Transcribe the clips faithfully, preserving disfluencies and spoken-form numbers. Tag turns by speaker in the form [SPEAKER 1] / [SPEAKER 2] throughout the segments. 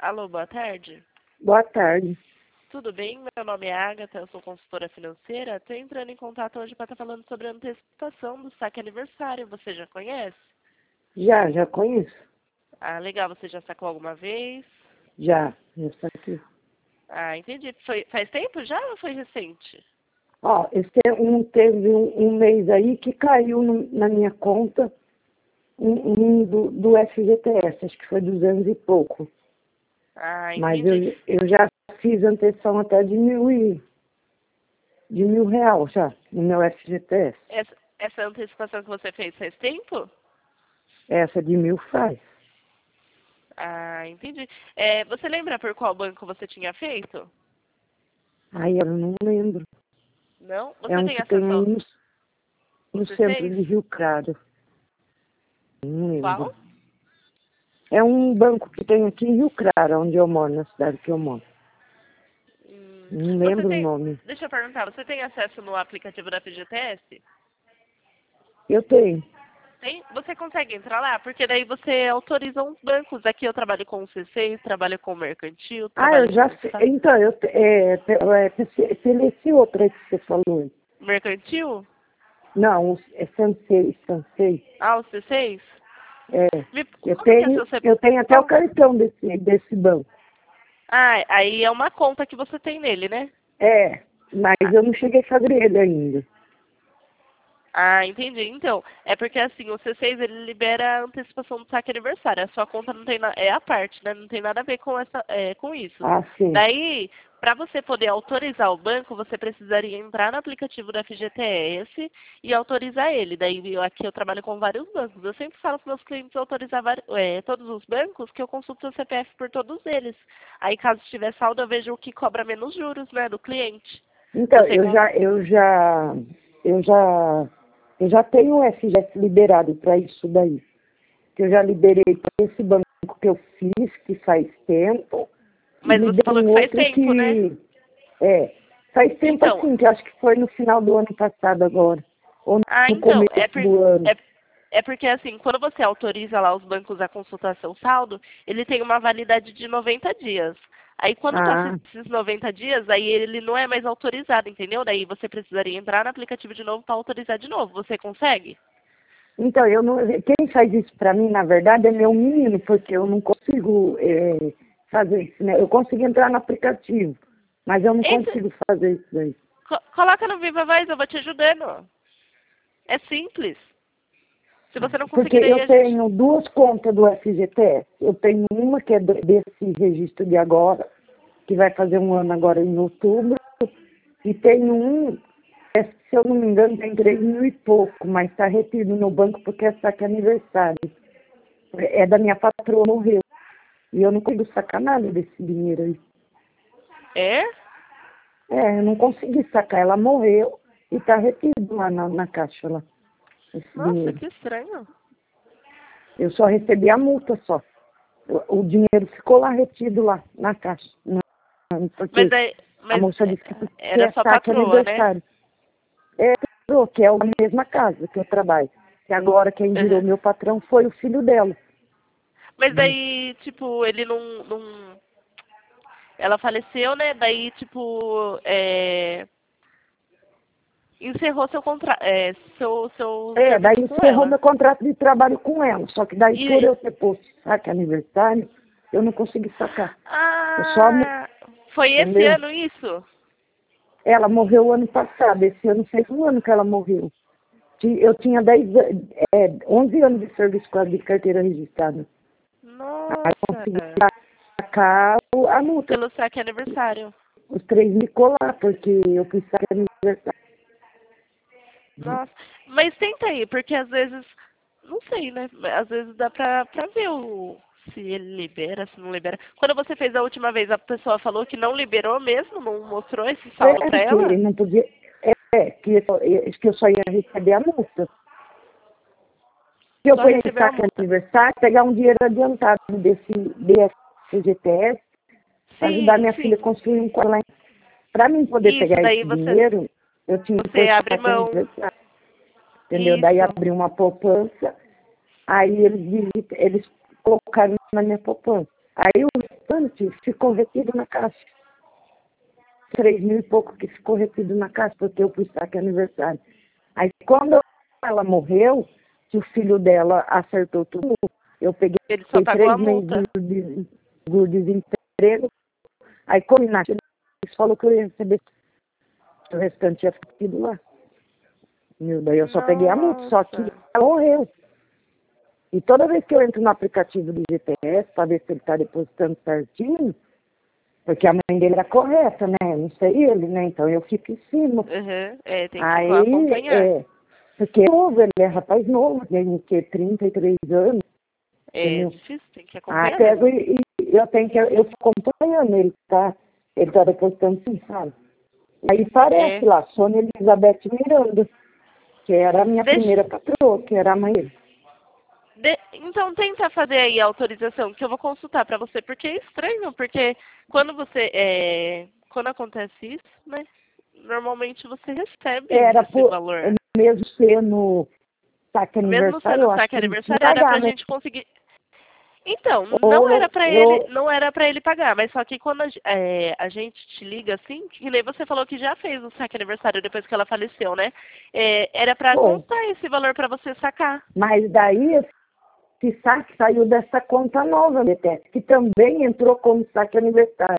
[SPEAKER 1] Alô, boa tarde.
[SPEAKER 2] Boa tarde.
[SPEAKER 1] Tudo bem? Meu nome é Agatha, eu sou consultora financeira. Estou entrando em contato hoje para estar falando sobre a antecipação do saque aniversário. Você já conhece?
[SPEAKER 2] Já, já conheço.
[SPEAKER 1] Ah, legal. Você já sacou alguma vez?
[SPEAKER 2] Já, já está aqui.
[SPEAKER 1] Ah, entendi. Foi, faz tempo já ou foi recente?
[SPEAKER 2] Ó, esse é um, teve um, um mês aí que caiu no- na minha conta um, um do, do F G T S, acho que foi duzentos e pouco.
[SPEAKER 1] Ah,
[SPEAKER 2] Mas
[SPEAKER 1] entendi.
[SPEAKER 2] eu, eu já fiz antecipação até de mil e de mil real já no meu F G T S.
[SPEAKER 1] Essa, essa antecipação que você fez faz tempo?
[SPEAKER 2] Essa de mil faz.
[SPEAKER 1] Ah, entendi. É, você lembra por qual banco você tinha feito?
[SPEAKER 2] Aí eu não lembro.
[SPEAKER 1] Não?
[SPEAKER 2] É
[SPEAKER 1] Você
[SPEAKER 2] um
[SPEAKER 1] tem
[SPEAKER 2] que tem
[SPEAKER 1] acesso
[SPEAKER 2] aí
[SPEAKER 1] ao
[SPEAKER 2] no, no
[SPEAKER 1] C
[SPEAKER 2] centro
[SPEAKER 1] seis?
[SPEAKER 2] de Rio Claro. Não lembro.
[SPEAKER 1] Qual?
[SPEAKER 2] É um banco que tem aqui em Rio Claro, onde eu moro, na cidade que eu moro.
[SPEAKER 1] Hum,
[SPEAKER 2] Não
[SPEAKER 1] Você
[SPEAKER 2] lembro o
[SPEAKER 1] tem...
[SPEAKER 2] nome.
[SPEAKER 1] Deixa eu perguntar, você tem acesso no aplicativo da F G T S?
[SPEAKER 2] Eu tenho.
[SPEAKER 1] Tem? Você consegue entrar lá? Porque daí você autoriza uns bancos. Aqui eu trabalho com o C seis, trabalho com o Mercantil,
[SPEAKER 2] Ah, eu
[SPEAKER 1] trabalho
[SPEAKER 2] já
[SPEAKER 1] com o
[SPEAKER 2] sei.
[SPEAKER 1] Sa-
[SPEAKER 2] Então, eu, te- é, pe- é, pe- pelo esse outro aí que você falou.
[SPEAKER 1] Mercantil?
[SPEAKER 2] Não, o- é Sansei, Sansei.
[SPEAKER 1] Ah, o C seis?
[SPEAKER 2] É,
[SPEAKER 1] Me-
[SPEAKER 2] eu
[SPEAKER 1] Como que é seu
[SPEAKER 2] tenho,
[SPEAKER 1] C...
[SPEAKER 2] eu tenho até o
[SPEAKER 1] Qual?
[SPEAKER 2] cartão desse, desse banco.
[SPEAKER 1] Ah, aí é uma conta que você tem nele, né?
[SPEAKER 2] É, mas
[SPEAKER 1] Ah,
[SPEAKER 2] eu não cheguei a fazer ele ainda.
[SPEAKER 1] ah, entendi. Então, é porque assim, o C seis ele libera a antecipação do saque aniversário. A sua conta não tem na... é a parte, né? Não tem nada a ver com essa, é, com isso.
[SPEAKER 2] Ah, sim.
[SPEAKER 1] Daí, para você poder autorizar o banco, você precisaria entrar no aplicativo da F G T S e autorizar ele. Daí, eu, aqui eu trabalho com vários bancos. Eu sempre falo para meus clientes autorizar vari- é, todos os bancos, que eu consulto o C P F por todos eles. Aí, caso tiver saldo, eu vejo o que cobra menos juros, né, do cliente.
[SPEAKER 2] Então,
[SPEAKER 1] Você
[SPEAKER 2] eu
[SPEAKER 1] cons...
[SPEAKER 2] já, eu já, eu já, eu já tenho o F G S liberado para isso daí. Que eu já liberei para esse banco que eu fiz, que faz tempo. E
[SPEAKER 1] Mas você
[SPEAKER 2] liberei
[SPEAKER 1] falou
[SPEAKER 2] um
[SPEAKER 1] que faz
[SPEAKER 2] outro
[SPEAKER 1] tempo, né?
[SPEAKER 2] que, é, faz tempo
[SPEAKER 1] Então,
[SPEAKER 2] assim, que eu acho que foi no final do ano passado agora. Ou
[SPEAKER 1] ah,
[SPEAKER 2] no
[SPEAKER 1] então,
[SPEAKER 2] começo
[SPEAKER 1] é, por,
[SPEAKER 2] do ano.
[SPEAKER 1] é, é porque assim, quando você autoriza lá os bancos a consultar seu saldo, ele tem uma validade de noventa dias. Aí quando passa
[SPEAKER 2] Ah,
[SPEAKER 1] esses noventa dias, aí ele não é mais autorizado, entendeu? Daí você precisaria entrar no aplicativo de novo para autorizar de novo. Você consegue?
[SPEAKER 2] então, eu não, quem faz isso para mim, na verdade, é meu menino, porque eu não consigo é, fazer isso, né? Eu consigo entrar no aplicativo, mas eu não
[SPEAKER 1] Entre,
[SPEAKER 2] consigo fazer isso daí.
[SPEAKER 1] co- coloca no Viva Voz, eu vou te ajudando. É simples. Se você não
[SPEAKER 2] Porque
[SPEAKER 1] conseguir, daí
[SPEAKER 2] eu
[SPEAKER 1] a gente...
[SPEAKER 2] tenho duas contas do F G T S. Eu tenho uma que é do- desse registro de agora, que vai fazer um ano agora em outubro, e tenho um, é, se eu não me engano, tem três mil e pouco, mas está retido no banco porque é saque aniversário. É da minha patroa, morreu. E eu não consigo sacar nada desse dinheiro aí.
[SPEAKER 1] É?
[SPEAKER 2] É, eu não consegui sacar. Ela morreu e está retido lá na, na caixa lá, esse
[SPEAKER 1] Nossa,
[SPEAKER 2] dinheiro.
[SPEAKER 1] que estranho.
[SPEAKER 2] Eu só recebi a multa só. O, o dinheiro ficou lá retido lá na caixa. Não,
[SPEAKER 1] Mas,
[SPEAKER 2] porque
[SPEAKER 1] aí,
[SPEAKER 2] a
[SPEAKER 1] mas
[SPEAKER 2] moça
[SPEAKER 1] é,
[SPEAKER 2] disse que, que
[SPEAKER 1] era
[SPEAKER 2] é
[SPEAKER 1] sua
[SPEAKER 2] saque
[SPEAKER 1] patroa, né?
[SPEAKER 2] aniversário. É, que é a mesma casa que eu trabalho. E agora quem virou
[SPEAKER 1] Uhum.
[SPEAKER 2] meu patrão foi o filho dela.
[SPEAKER 1] Mas
[SPEAKER 2] Hum.
[SPEAKER 1] daí, tipo, ele não, não... Ela faleceu, né? Daí, tipo, é... encerrou seu contrato, é, seu, seu
[SPEAKER 2] É, daí
[SPEAKER 1] serviço com
[SPEAKER 2] encerrou
[SPEAKER 1] ela.
[SPEAKER 2] meu contrato de trabalho com ela. Só que daí por
[SPEAKER 1] E...
[SPEAKER 2] eu ter posto saque aniversário, eu não consegui sacar. Eu só,
[SPEAKER 1] Ah... Foi esse
[SPEAKER 2] entendeu?
[SPEAKER 1] ano isso?
[SPEAKER 2] Ela morreu ano passado. Esse ano fez um ano que ela morreu. Ti- Eu tinha dez, an- é, onze anos de serviço com a de carteira registrada. Aí eu
[SPEAKER 1] Nossa!
[SPEAKER 2] consegui sacar o- a multa,
[SPEAKER 1] Pelo saque aniversário.
[SPEAKER 2] os três me colar, porque eu fiz saque aniversário.
[SPEAKER 1] Nossa. Mas tenta aí, porque às vezes... Não sei, né? Às vezes dá pra, pra ver o... se ele libera, se não libera. Quando você fez a última vez, a pessoa falou que não liberou mesmo? Não mostrou esse saldo
[SPEAKER 2] É,
[SPEAKER 1] pra
[SPEAKER 2] porque
[SPEAKER 1] ela?
[SPEAKER 2] não podia. É, que, eu só- é, que eu só ia receber a multa. Se eu
[SPEAKER 1] Só
[SPEAKER 2] ponho esse
[SPEAKER 1] recebeu a
[SPEAKER 2] saque
[SPEAKER 1] multa.
[SPEAKER 2] aniversário, pegar um dinheiro adiantado desse D F G T S para ajudar
[SPEAKER 1] Sim,
[SPEAKER 2] minha filha a
[SPEAKER 1] sim.
[SPEAKER 2] construir um quarto. Para mim poder
[SPEAKER 1] Isso,
[SPEAKER 2] pegar esse
[SPEAKER 1] daí você,
[SPEAKER 2] dinheiro, eu tinha que
[SPEAKER 1] você
[SPEAKER 2] pôr
[SPEAKER 1] abre
[SPEAKER 2] saque
[SPEAKER 1] mão.
[SPEAKER 2] aniversário. Entendeu? Daí
[SPEAKER 1] Isso.
[SPEAKER 2] abri uma poupança, aí eles, digit- eles colocaram na minha poupança. Aí o restante ficou retido na caixa. Três mil e pouco que ficou retido na caixa, porque eu pus saque aniversário. Aí quando ela morreu, que o filho dela acertou tudo, eu peguei
[SPEAKER 1] Ele só pagou a
[SPEAKER 2] três meses
[SPEAKER 1] multa.
[SPEAKER 2] de, de desemprego. Aí como na eles falou que eu ia receber o restante tinha ficado lá. Meu, daí eu só peguei a multa, só que
[SPEAKER 1] Nossa.
[SPEAKER 2] ela morreu. E toda vez que eu entro no aplicativo do G P S para ver se ele está depositando certinho, porque a mãe dele era correta, né? Eu não sei ele, né? Então eu fico em cima.
[SPEAKER 1] Uhum. É, tem que
[SPEAKER 2] Aí,
[SPEAKER 1] acompanhar.
[SPEAKER 2] é, porque é novo, ele é rapaz novo, tem que trinta e três anos,
[SPEAKER 1] É
[SPEAKER 2] entendeu?
[SPEAKER 1] difícil, tem que
[SPEAKER 2] Aí
[SPEAKER 1] acompanhar
[SPEAKER 2] pego
[SPEAKER 1] mesmo.
[SPEAKER 2] e, e eu tenho que, eu fico acompanhando ele, tá? Ele tá depositando sim, sabe? Aí parece
[SPEAKER 1] É.
[SPEAKER 2] lá, Sônia Elizabeth Miranda, que era a minha
[SPEAKER 1] Deixa,
[SPEAKER 2] primeira patroa, que era a mãe dele.
[SPEAKER 1] de- então tenta fazer aí a autorização, que eu vou consultar para você, porque é estranho, porque quando você, é, quando acontece isso, né, normalmente você recebe
[SPEAKER 2] Era
[SPEAKER 1] esse
[SPEAKER 2] por,
[SPEAKER 1] valor.
[SPEAKER 2] mesmo sendo saque
[SPEAKER 1] Mesmo
[SPEAKER 2] aniversário,
[SPEAKER 1] sendo
[SPEAKER 2] eu acho
[SPEAKER 1] saque
[SPEAKER 2] que ele tinha que
[SPEAKER 1] aniversário, era
[SPEAKER 2] pagar,
[SPEAKER 1] pra
[SPEAKER 2] né?
[SPEAKER 1] gente conseguir. Então, não era
[SPEAKER 2] Ou
[SPEAKER 1] pra ele,
[SPEAKER 2] eu,
[SPEAKER 1] não era para ele pagar, mas só que quando a, ge- é, a gente te liga assim, que nem você falou que já fez o saque aniversário depois que ela faleceu, né? É, era pra
[SPEAKER 2] foi.
[SPEAKER 1] constar esse valor pra você sacar.
[SPEAKER 2] Mas daí esse saque saiu dessa conta nova, B T S, que também entrou como saque aniversário,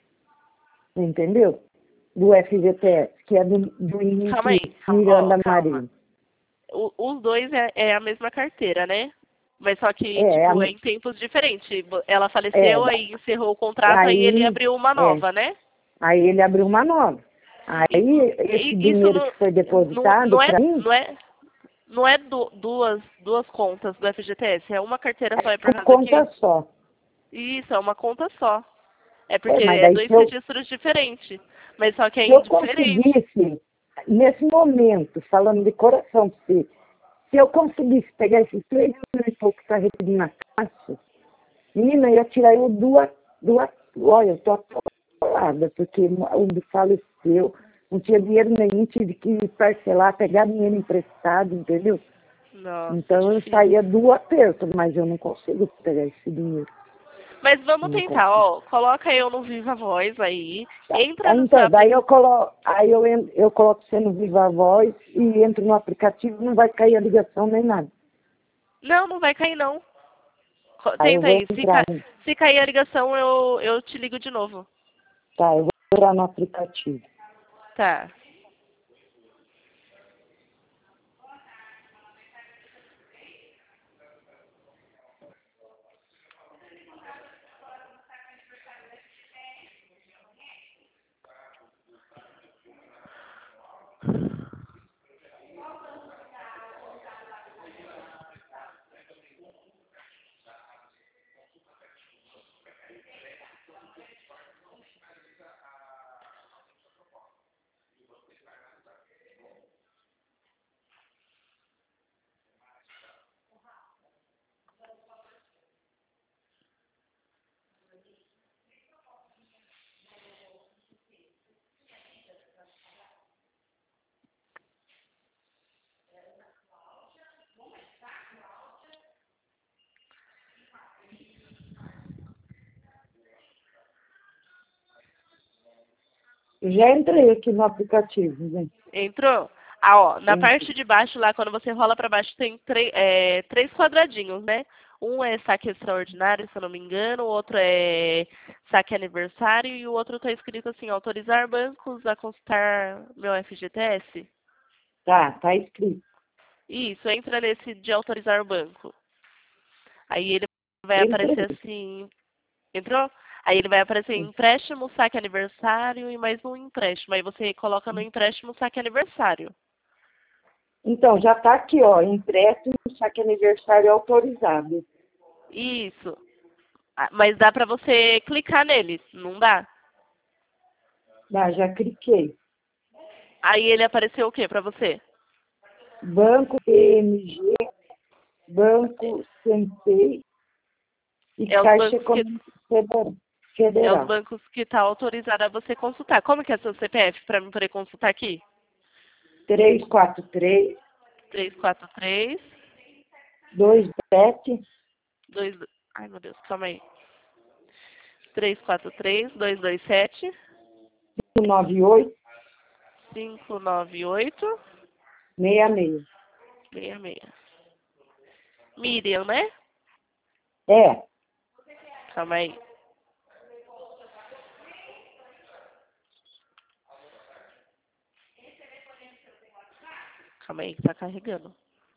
[SPEAKER 2] entendeu? Do F G T S, que é do, do
[SPEAKER 1] Calma
[SPEAKER 2] Henrique
[SPEAKER 1] aí, calma, ó,
[SPEAKER 2] Miranda
[SPEAKER 1] calma.
[SPEAKER 2] Marinho.
[SPEAKER 1] O- os dois é, é a mesma carteira, né? Mas só que,
[SPEAKER 2] É, a,
[SPEAKER 1] tipo, é em tempos diferentes. Ela
[SPEAKER 2] é,
[SPEAKER 1] faleceu, aí encerrou o contrato, aí ele
[SPEAKER 2] aí,
[SPEAKER 1] abriu uma
[SPEAKER 2] é,
[SPEAKER 1] nova, né?
[SPEAKER 2] aí ele abriu uma nova.
[SPEAKER 1] E-
[SPEAKER 2] Aí esse
[SPEAKER 1] e- Isso
[SPEAKER 2] dinheiro
[SPEAKER 1] não,
[SPEAKER 2] que foi
[SPEAKER 1] não,
[SPEAKER 2] depositado
[SPEAKER 1] não é,
[SPEAKER 2] para mim,
[SPEAKER 1] não é, não é du- duas, duas contas do F G T S, é uma carteira só, é por
[SPEAKER 2] por
[SPEAKER 1] causa que.
[SPEAKER 2] conta só.
[SPEAKER 1] Isso, é uma conta só. É
[SPEAKER 2] É,
[SPEAKER 1] porque
[SPEAKER 2] mas
[SPEAKER 1] é
[SPEAKER 2] daí
[SPEAKER 1] dois
[SPEAKER 2] se eu,
[SPEAKER 1] registros diferentes. Mas só que é
[SPEAKER 2] se eu
[SPEAKER 1] indiferente.
[SPEAKER 2] conseguisse, nesse momento, falando de coração pra você, se eu conseguisse pegar esses três mil e pouco que está recebido na caixa, menina, eu ia tirar eu duas, duas, olha, eu tô atolada, porque o do faleceu, não tinha dinheiro nenhum, tive que parcelar, pegar dinheiro emprestado, entendeu?
[SPEAKER 1] Nossa,
[SPEAKER 2] Então eu
[SPEAKER 1] difícil.
[SPEAKER 2] saía do aperto, mas eu não consigo pegar esse dinheiro.
[SPEAKER 1] Mas vamos
[SPEAKER 2] Eu não
[SPEAKER 1] tentar,
[SPEAKER 2] consigo.
[SPEAKER 1] ó. Coloca eu no Viva Voz aí.
[SPEAKER 2] Tá.
[SPEAKER 1] Entra
[SPEAKER 2] Aí,
[SPEAKER 1] no seu
[SPEAKER 2] então, daí eu
[SPEAKER 1] aplicativo.
[SPEAKER 2] coloco, aí eu, en- eu coloco você no Viva Voz e entro no aplicativo, não vai cair a ligação nem nada.
[SPEAKER 1] Não, não vai cair não. Co-
[SPEAKER 2] Aí eu
[SPEAKER 1] Tenta
[SPEAKER 2] vou
[SPEAKER 1] aí. Se,
[SPEAKER 2] entrar,
[SPEAKER 1] ca... Se cair a ligação, eu, eu te ligo de novo.
[SPEAKER 2] tá, eu vou entrar no aplicativo.
[SPEAKER 1] Tá.
[SPEAKER 2] Já entrei aqui no aplicativo, gente.
[SPEAKER 1] Entrou? Ah, ó, na
[SPEAKER 2] Entrei.
[SPEAKER 1] parte de baixo lá, quando você rola pra baixo, tem três é, três quadradinhos, né? Um é saque extraordinário, se eu não me engano, o outro é saque aniversário e o outro tá escrito assim, autorizar bancos a consultar meu F G T S.
[SPEAKER 2] Tá, tá escrito.
[SPEAKER 1] Isso, entra nesse de autorizar o banco. Aí ele vai
[SPEAKER 2] Entrei.
[SPEAKER 1] aparecer assim, entrou? Aí ele vai aparecer empréstimo, saque aniversário e mais um empréstimo. Aí você coloca no empréstimo saque aniversário.
[SPEAKER 2] Então, já tá aqui, ó, empréstimo, saque aniversário autorizado.
[SPEAKER 1] Isso. Ah, mas dá pra você clicar nele, não dá?
[SPEAKER 2] Tá, já cliquei.
[SPEAKER 1] Aí ele apareceu o que pra você?
[SPEAKER 2] Banco P M G, Banco Centei e
[SPEAKER 1] É os
[SPEAKER 2] Caixa
[SPEAKER 1] bancos que
[SPEAKER 2] Econômica Federal.
[SPEAKER 1] é os
[SPEAKER 2] Federal.
[SPEAKER 1] bancos que tá autorizado a você consultar. Como que é seu C P F pra mim poder consultar aqui?
[SPEAKER 2] três quatro três,
[SPEAKER 1] Três quatro três
[SPEAKER 2] dois sete,
[SPEAKER 1] dois. Ai, meu Deus, calma aí. três quatro três, dois dois sete,
[SPEAKER 2] cinco nove oito,
[SPEAKER 1] cinco nove oito,
[SPEAKER 2] seis seis.
[SPEAKER 1] seis seis. Miriam, né?
[SPEAKER 2] É,
[SPEAKER 1] Calma aí. Calma aí que tá carregando.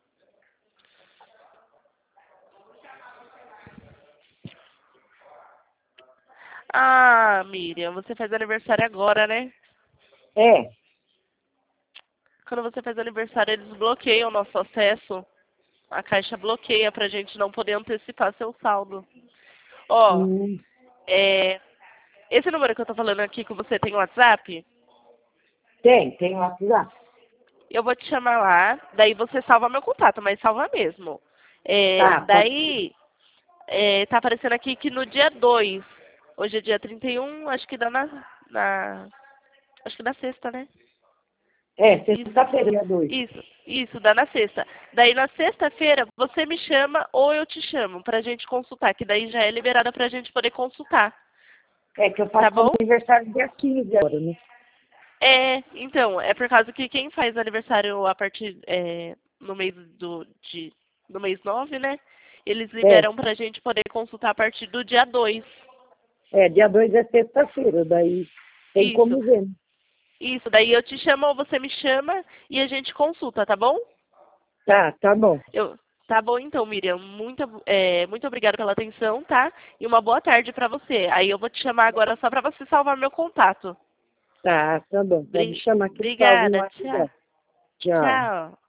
[SPEAKER 1] Ah, Miriam, você faz aniversário agora, né?
[SPEAKER 2] é.
[SPEAKER 1] Quando você faz aniversário, eles bloqueiam o nosso acesso. A Caixa bloqueia pra gente não poder antecipar seu saldo. Ó,
[SPEAKER 2] Hum,
[SPEAKER 1] é, esse número que eu tô falando aqui que você tem o WhatsApp,
[SPEAKER 2] tem, tem WhatsApp.
[SPEAKER 1] eu vou te chamar lá, daí você salva meu contato, mas salva mesmo. É,
[SPEAKER 2] Tá, pode ser.
[SPEAKER 1] daí, é, tá aparecendo aqui que no dia dois, hoje é dia trinta e um, acho que dá na, na acho que na sexta, né?
[SPEAKER 2] É,
[SPEAKER 1] Isso,
[SPEAKER 2] sexta-feira, dia dois.
[SPEAKER 1] isso, isso, dá na sexta. Daí na sexta-feira você me chama ou eu te chamo pra gente consultar, que daí já é liberada pra gente poder consultar.
[SPEAKER 2] É que eu
[SPEAKER 1] Tá
[SPEAKER 2] faço
[SPEAKER 1] bom?
[SPEAKER 2] aniversário dia quinze agora, né?
[SPEAKER 1] É, então, é por causa que quem faz aniversário a partir é, no mês do de, no mês nove, né? Eles
[SPEAKER 2] É,
[SPEAKER 1] liberam pra gente poder consultar a partir do dia dois.
[SPEAKER 2] é, dia dois é sexta-feira, daí tem
[SPEAKER 1] Isso.
[SPEAKER 2] como ver, né?
[SPEAKER 1] Isso, daí eu te chamo ou você me chama e a gente consulta, tá bom?
[SPEAKER 2] Tá, tá bom.
[SPEAKER 1] Eu, tá bom então, Miriam. Muito, é, muito obrigada pela atenção, tá? E uma boa tarde pra você. Aí eu vou te chamar agora só pra você salvar meu contato.
[SPEAKER 2] Tá, tá bom. Pode
[SPEAKER 1] Bri-
[SPEAKER 2] chamar que eu salvo no
[SPEAKER 1] Obrigada, tchau.
[SPEAKER 2] WhatsApp. Tchau.
[SPEAKER 1] Tchau.